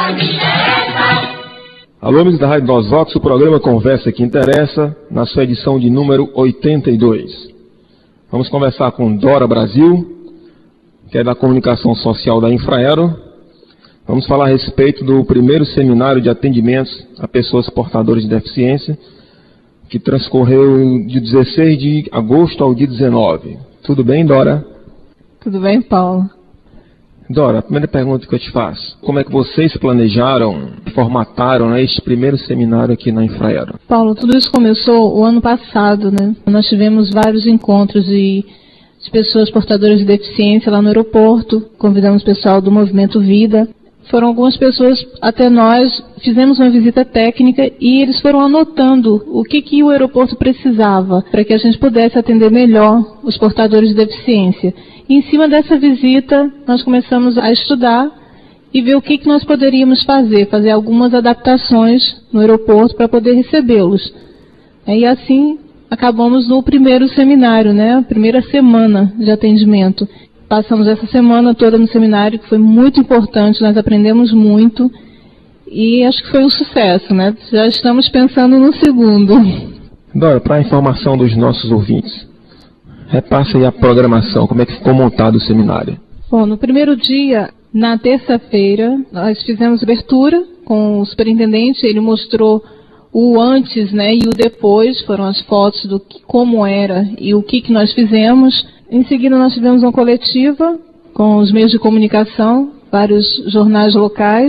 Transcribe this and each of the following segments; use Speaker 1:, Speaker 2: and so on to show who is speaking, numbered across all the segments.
Speaker 1: Alô, amigos da Rádio Nós Vox, o programa Conversa que Interessa, na sua edição de número 82. Vamos conversar com Dora Brasil, que é da Comunicação Social da Infraero. Vamos falar a respeito do primeiro seminário de atendimentos a pessoas portadoras de deficiência, que transcorreu de 16 de agosto ao dia 19. Tudo bem, Dora?
Speaker 2: Tudo bem, Paulo.
Speaker 1: Dora, a primeira pergunta que eu te faço: como é que vocês planejaram, formataram este primeiro seminário aqui na Infraero?
Speaker 2: Paulo, tudo isso começou o ano passado, né? Nós tivemos vários encontros de pessoas portadoras de deficiência lá no aeroporto, convidamos o pessoal do Movimento Vida. Foram algumas pessoas até nós, fizemos uma visita técnica e eles foram anotando o que o aeroporto precisava para que a gente pudesse atender melhor os portadores de deficiência. E em cima dessa visita, nós começamos a estudar e ver o que nós poderíamos fazer algumas adaptações no aeroporto para poder recebê-los. E assim, acabamos no primeiro seminário, né? A primeira semana de atendimento. Passamos essa semana toda no seminário, que foi muito importante, nós aprendemos muito e acho que foi um sucesso, né? Já estamos pensando no segundo.
Speaker 1: Dora, para a informação dos nossos ouvintes, repassa aí a programação, como é que ficou montado o seminário?
Speaker 2: Bom, no primeiro dia, na terça-feira, nós fizemos abertura com o superintendente, ele mostrou o antes, né, e o depois, foram as fotos do como era e o que nós fizemos. Em seguida, nós tivemos uma coletiva com os meios de comunicação, vários jornais locais.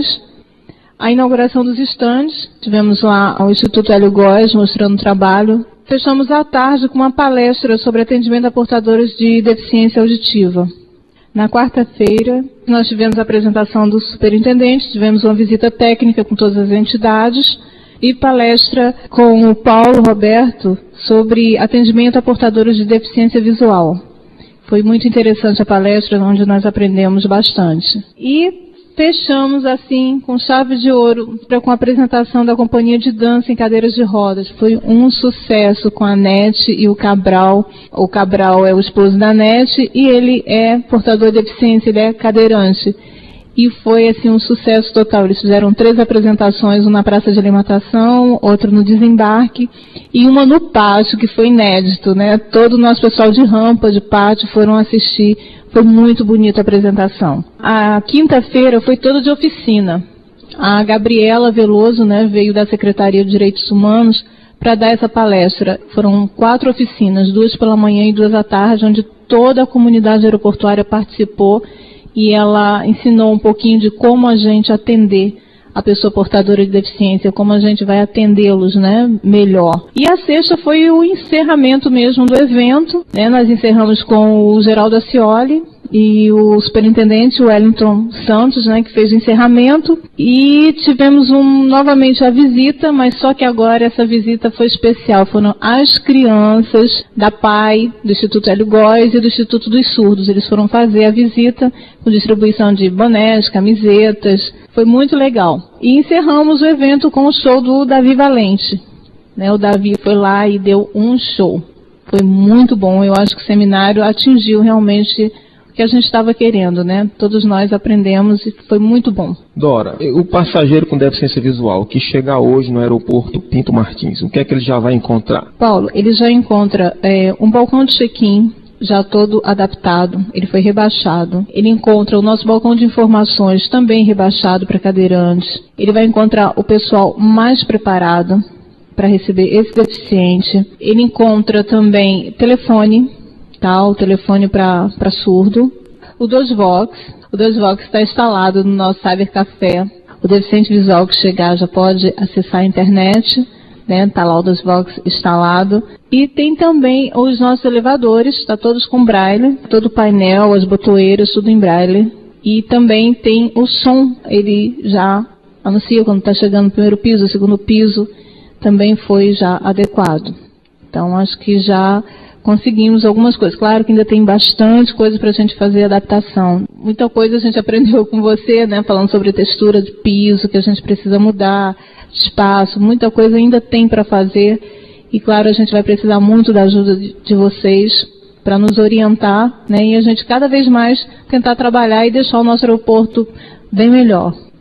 Speaker 2: A inauguração dos estandes, tivemos lá o Instituto Hélio Góes mostrando o trabalho. Fechamos à tarde com uma palestra sobre atendimento a portadores de deficiência auditiva. Na quarta-feira, nós tivemos a apresentação do superintendente, tivemos uma visita técnica com todas as entidades e palestra com o Paulo Roberto sobre atendimento a portadores de deficiência visual. Foi muito interessante a palestra, onde nós aprendemos bastante. E fechamos, assim, com chave de ouro, com a apresentação da companhia de dança em cadeiras de rodas. Foi um sucesso com a Nete e o Cabral. O Cabral é o esposo da Nete e ele é portador de deficiência, ele é cadeirante. E foi, assim, um sucesso total. Eles fizeram 3 apresentações, uma na praça de alimentação, outra no desembarque e uma no pátio, que foi inédito, né? Todo o nosso pessoal de rampa, de pátio, foram assistir. Foi muito bonita a apresentação. A quinta-feira foi toda de oficina. A Gabriela Veloso, né, veio da Secretaria de Direitos Humanos para dar essa palestra. Foram 4 oficinas, 2 pela manhã e 2 à tarde, onde toda a comunidade aeroportuária participou. E ela ensinou um pouquinho de como a gente atender a pessoa portadora de deficiência, como a gente vai atendê-los, né, melhor. E a sexta foi o encerramento mesmo do evento, né, nós encerramos com o Geraldo Ascioli e o superintendente Wellington Santos, né, que fez o encerramento, e tivemos novamente a visita, mas só que agora essa visita foi especial, foram as crianças da PAI, do Instituto Hélio Góes e do Instituto dos Surdos, eles foram fazer a visita com distribuição de bonés, camisetas, foi muito legal. E encerramos o evento com o show do Davi Valente, né, o Davi foi lá e deu um show, foi muito bom, eu acho que o seminário atingiu realmente que a gente estava querendo, né? Todos nós aprendemos e foi muito bom.
Speaker 1: Dora, o passageiro com deficiência visual que chegar hoje no aeroporto Pinto Martins, o que é que ele já vai encontrar?
Speaker 2: Paulo, ele já encontra um balcão de check-in já todo adaptado, ele foi rebaixado. Ele encontra o nosso balcão de informações também rebaixado para cadeirantes. Ele vai encontrar o pessoal mais preparado para receber esse deficiente. Ele encontra também telefone, o telefone para surdo. O 2Vox está instalado no nosso Cybercafé. O deficiente visual que chegar já pode acessar a internet, né? Está lá o 2Vox instalado. E tem também os nossos elevadores, está todos com braille, todo o painel, as botoeiras, tudo em braille. E também tem o som, ele já anuncia quando está chegando no primeiro piso, o segundo piso, também foi já adequado. Então acho que já conseguimos algumas coisas. Claro que ainda tem bastante coisa para a gente fazer adaptação. Muita coisa a gente aprendeu com você, né? Falando sobre textura de piso, que a gente precisa mudar, espaço, muita coisa ainda tem para fazer. E claro, a gente vai precisar muito da ajuda de vocês para nos orientar, né? E a gente cada vez mais tentar trabalhar e deixar o nosso aeroporto bem melhor.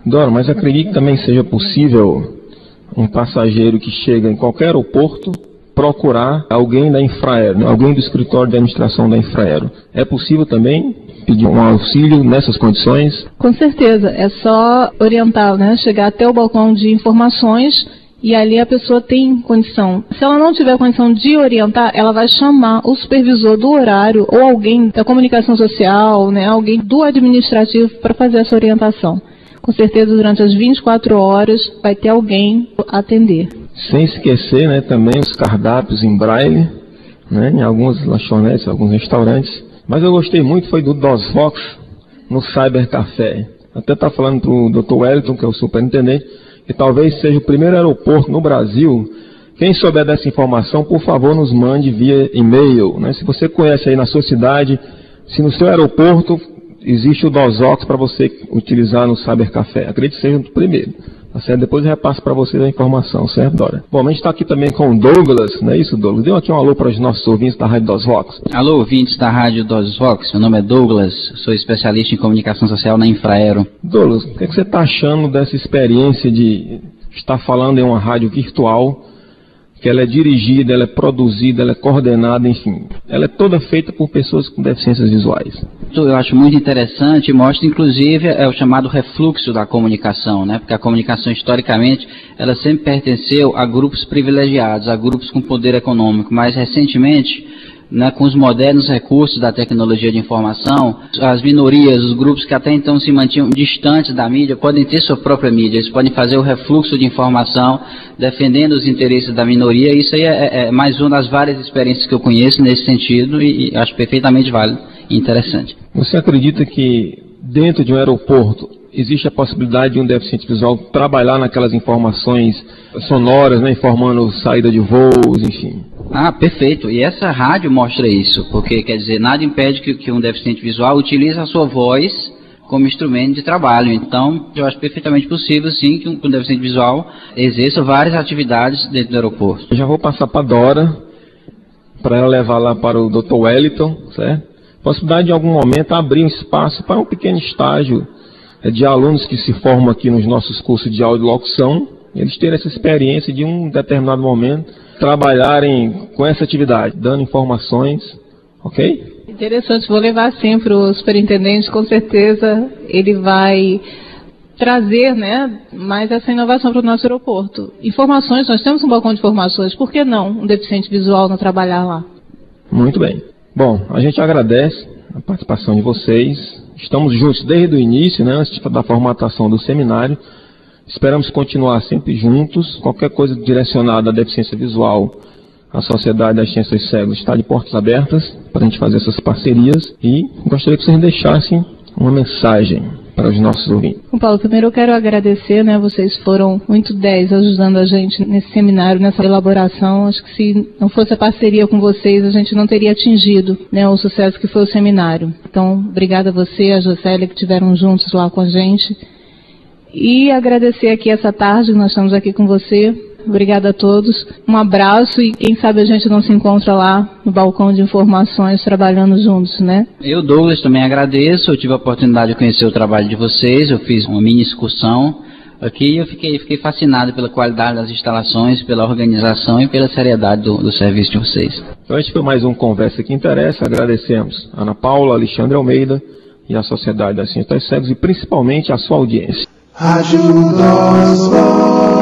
Speaker 1: Dora, mas acredito que também seja possível um passageiro que chega em qualquer aeroporto procurar alguém da Infraero, né? Alguém do escritório de administração da Infraero. É possível também pedir um auxílio nessas condições?
Speaker 2: Com certeza, é só orientar, né? Chegar até o balcão de informações e ali a pessoa tem condição. Se ela não tiver condição de orientar, ela vai chamar o supervisor do horário ou alguém da comunicação social, né? Alguém do administrativo para fazer essa orientação. Com certeza, durante as 24 horas vai ter alguém a atender.
Speaker 1: Sem esquecer, né, também os cardápios em braille, né, em algumas lanchonetes, alguns restaurantes. Mas eu gostei muito foi do DOSVox no Cybercafé. Até está falando para o Dr. Wellington, que é o superintendente, que talvez seja o primeiro aeroporto no Brasil. Quem souber dessa informação, por favor, nos mande via e-mail, né? Se você conhece aí na sua cidade, se no seu aeroporto existe o DOSVox para você utilizar no Cybercafé. Acredito que seja o primeiro. Tá certo? Depois eu repasso para vocês a informação, certo, Dora? Bom, a gente está aqui também com o Douglas, não é isso, Douglas? Deu aqui um alô para os nossos ouvintes da Rádio DOSVox.
Speaker 3: Alô, ouvintes da Rádio DOSVox. Meu nome é Douglas, sou especialista em comunicação social na Infraero.
Speaker 1: Douglas, o que você está achando dessa experiência de estar falando em uma rádio virtual, que ela é dirigida, ela é produzida, ela é coordenada, enfim, ela é toda feita por pessoas com deficiências visuais?
Speaker 3: Eu acho muito interessante, mostra inclusive o chamado refluxo da comunicação, né? Porque a comunicação historicamente ela sempre pertenceu a grupos privilegiados, a grupos com poder econômico, mas recentemente, né, com os modernos recursos da tecnologia de informação, as minorias, os grupos que até então se mantinham distantes da mídia, podem ter sua própria mídia, eles podem fazer o refluxo de informação, defendendo os interesses da minoria. Isso aí é mais uma das várias experiências que eu conheço nesse sentido e acho perfeitamente válido e interessante.
Speaker 1: Você acredita que dentro de um aeroporto existe a possibilidade de um deficiente visual trabalhar naquelas informações sonoras, né, informando saída de voos, enfim?
Speaker 3: Ah, perfeito. E essa rádio mostra isso, porque, quer dizer, nada impede que um deficiente visual utilize a sua voz como instrumento de trabalho. Então, eu acho perfeitamente possível, sim, que um deficiente visual exerça várias atividades dentro do aeroporto.
Speaker 1: Eu já vou passar para a Dora, para ela levar lá para o Dr. Wellington, certo? Possibilidade de, em algum momento, abrir um espaço para um pequeno estágio de alunos que se formam aqui nos nossos cursos de audiolocução, eles terem essa experiência de um determinado momento trabalharem com essa atividade, dando informações, ok?
Speaker 2: Interessante, vou levar sempre o superintendente, com certeza ele vai trazer, né, mais essa inovação para o nosso aeroporto. Informações, nós temos um balcão de informações, por que não um deficiente visual não trabalhar lá?
Speaker 1: Muito bem. Bom, a gente agradece a participação de vocês, estamos juntos desde o início, né, antes da formatação do seminário. Esperamos continuar sempre juntos. Qualquer coisa direcionada à deficiência visual, a Sociedade das Ciências Cegas está de portas abertas para a gente fazer essas parcerias. E gostaria que vocês deixassem uma mensagem para os nossos ouvintes.
Speaker 2: Paulo, primeiro eu quero agradecer, né? Vocês foram muito 10 ajudando a gente nesse seminário, nessa elaboração. Acho que se não fosse a parceria com vocês, a gente não teria atingido, né, o sucesso que foi o seminário. Então, obrigada a você, a Josélia, que estiveram juntos lá com a gente. E agradecer aqui essa tarde, nós estamos aqui com você. Obrigada a todos. Um abraço e quem sabe a gente não se encontra lá no balcão de informações trabalhando juntos, né?
Speaker 3: Eu, Douglas, também agradeço. Eu tive a oportunidade de conhecer o trabalho de vocês. Eu fiz uma mini excursão aqui e eu fiquei fascinado pela qualidade das instalações, pela organização e pela seriedade do serviço de vocês.
Speaker 1: Então, este foi mais um Conversa que Interessa. Agradecemos a Ana Paula, Alexandre Almeida e a Sociedade das Ciências Cegas e principalmente a sua audiência.
Speaker 4: Rádio DOSVox.